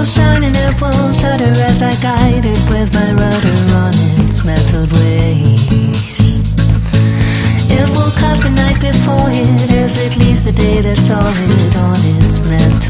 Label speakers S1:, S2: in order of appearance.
S1: will shine and it will shudder as I guide it with my rudder on its metalled ways. It will cut the night before it as it leaves the day that's solid on its metal